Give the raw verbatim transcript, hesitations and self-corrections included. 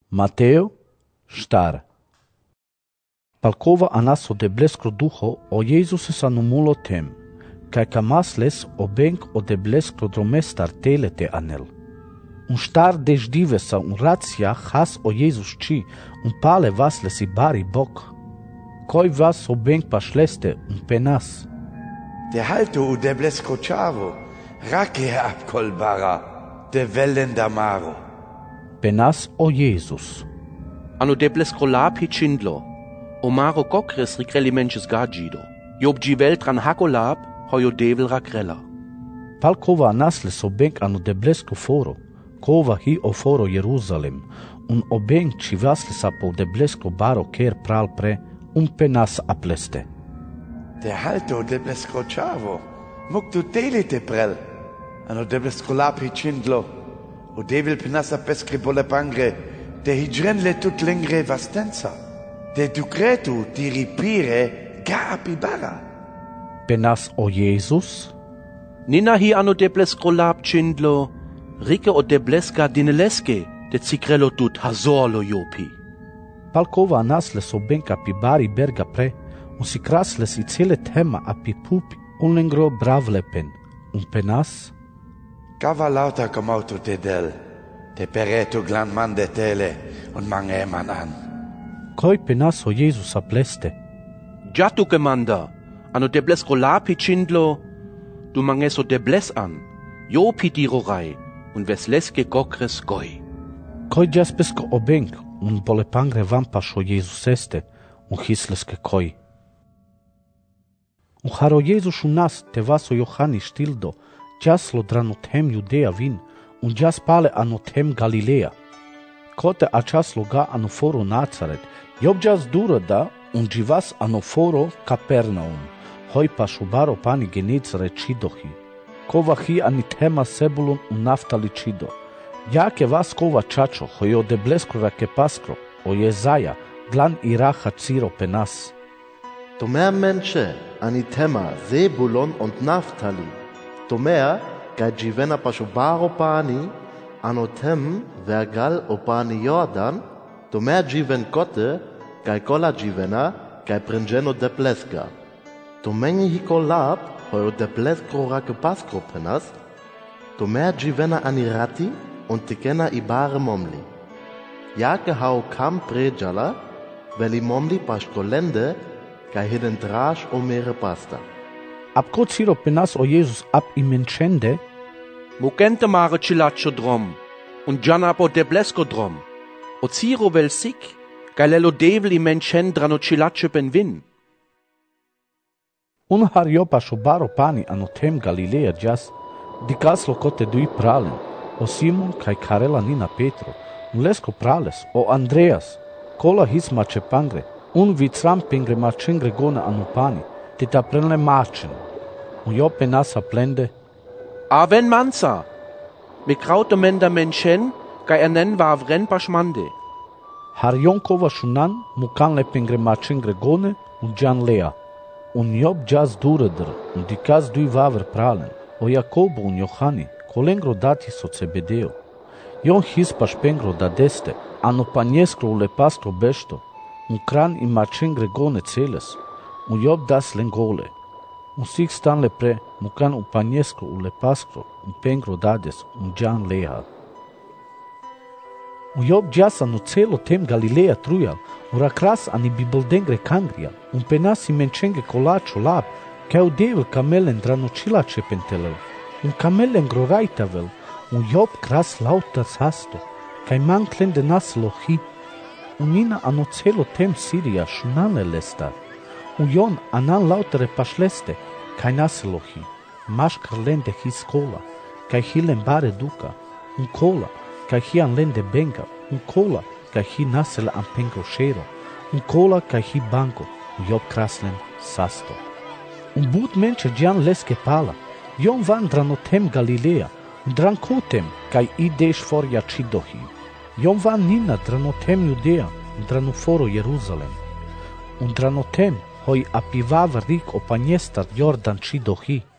Mateo, štar. Palkova anas o debleskro duho o Jezuses anumulo tem, kai kamasles o benk o debleskro dromestar telete anel. Un štar deždivesa un racia has o Jezus či, un pale vasles i bari bok. Koi vas o benk pašleste un penas. De halto u debleskro čavo, rake ab kolbara, de vellen damaro. Penas o Jezus. Ano debleskro lapi čindlo, o maro kokres rikreli menches gađido, job dživel tran hakolab, hojo devil rakrela. Palkova anasles o benk ano debleskro foro, kova hi o foro Jeruzalem, un o benk či vasles apol debleskro baro ker pral pre, un penas apleste. De halto debleskro čavo, mok tu telete prel, ano debleskro lapi čindlo, o devil penasa peskri bole pangre, de hidrenle tut lengre vastenza, de ducretu ti ripire ga apibara. Penas o Jezus. Nina hi ano debleskro lab čindlo, rike o debleska dineleske, de cikrelo tut hazorlo jopi. Palkova anasles o benk api bari berga pre, un si krasles i cele tema api pupi, un lengro bravlepen, un penas. Cava lauta com auto te del, te peretu glan man de tele, un man eman an. Koi penas o Jezus apleste. Jatu gemanda, ano debleskro lapi čindlo, du mangeso debles an, jopi dirorai, un vesleske kokres goi. Koi jaspesko o benk, un bole pangre vampaš o Jezus este, un hisleske koi. Un haro Jezus u nas te vaso Johani štildo, jaslo dranotem Judea vin, un jas pale anotem Galilea. Kote a časlo ga anoforo Nazaret, job jas dura da, un dživas anoforo Kapernaum, hoj pa šubaro pani Genezare čidohi. Kova hi anitema Sebulun un Naftali čido. Jake vas kova čačo, hoj o debleskro rake paskro, o Jezaja, glan iraha ciro penas. Tomer Menche, anitema Zebulon und Naftali, Tomer, kai jivena pashubaro pani, anotem vergal opani Jordan, tomer jiven kote, kai kola jivena, kai prengeno depleska. Tomengi hikolab, hoyo depleskro rake paskro penas, tomer jivena anirati, und tikena ibare momli. Jake hao kam prejala, veli momli pashkolende, kai hidden drash o mere pasta. Apko ciro penas o Jezus ap imenčende, Mukente mare cilacho drom, un jana po deblesko drom, o ciro vel sik, kai lelo devil i menchen drano cilacho ben vin. Un har jopa šubaro pani anotem Galilea jas, dikaslo kote dui pralen, o Simon kai Karela nina Petro, un lesko prales, o Andreas, kola his mače pangre, un vitram pingre mačengre gona anupani, tita prenle mačen, un jo penasa plende. Aven mansa, me krauto menda menchen, kai enen va avren pashmande. Har jonkova šunan mukan le pingre mačengre gone, un jan lea, un job jas duredr, un dikas dui vaver pralen, o Jakobo un Johani, kolengro dati so Cebedeo. Jon his pašpengro da deste, ano panjeskro u lepaskro bešto, un kran i mačengre gone celes, un job das lengole. Un sik stan le pre, mukan u panjeskro u lepaskro, un pengro dades, un jan leha. Un job jasa no celo tem Galilea trujal, un rakras ani bibeldengre kangria, un penasi menčenge kolačo lab, kai u devil kamelen drano čilače pentelel, un kamelen grorajtavel, un job kras lauta sasto, kai manklende naslo hi, un nina ano celo tem Siria šunane lestar, un jon anan lautere pašleste, kai naslo hi, maškar lende hi skola, kai hi lembare duka, un kola, kai hi an lende benga, un kola, kai hi nasela an pengro šero, un kola, kai hi banko, un job kraslen sasto. Un but menče djan leske pala, jon van dranotem Galilea, un drankotem, kai i deš forja čidohi. Jon van nina dranotem Judea, un dranoforo Jeruzalem. Un dranotem, hoj apivav rik o panjestar Jordan čidohi.